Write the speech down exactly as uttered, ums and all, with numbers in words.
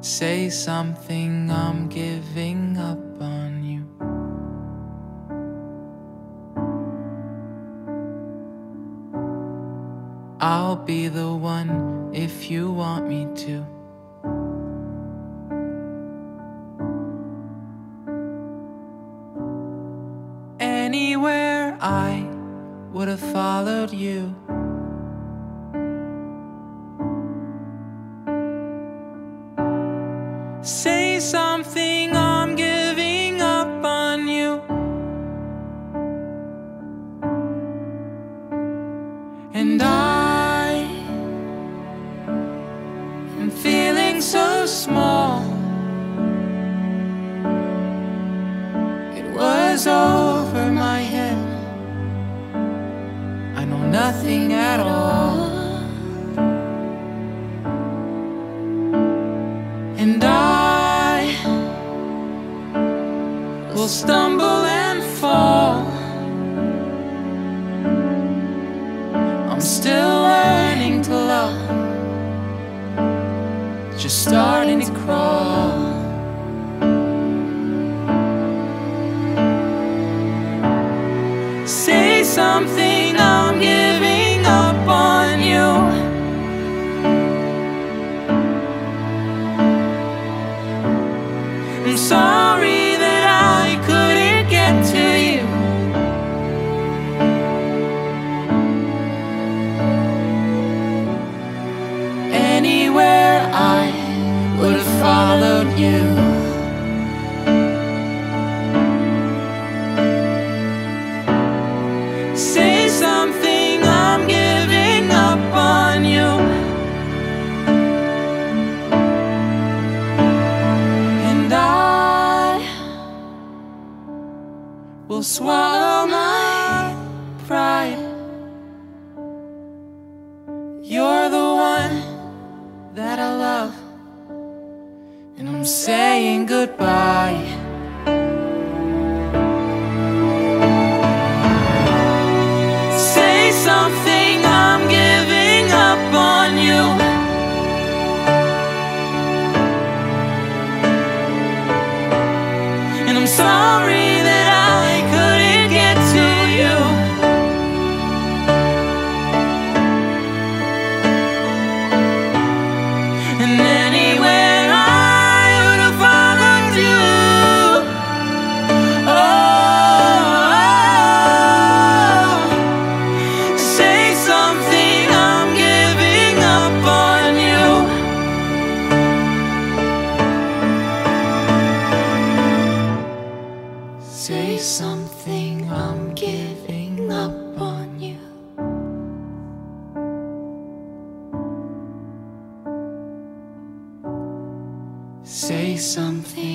Say something, I'm giving up on you. I'll be the one if you want me to. Anywhere I would have followed you. Say something, I'm giving up on you. And I am feeling so small. It was over my head. I know nothing at all. And I will stumble and fall. I'm still learning to love, just starting to crawl. Say something, I'm giving up on you. I'm sorry that I couldn't get to you. Anywhere I would have followed you. Say something, I'm giving up on you. And I will swallow my pride. You're the one that I love, and I'm saying goodbye. Say something, I'm giving up on you. And I'm sorry that I couldn't get to you. And anywhere I would have followed you. Oh, say something, I'm giving up on you. Say something, I'm giving up on you. Say something.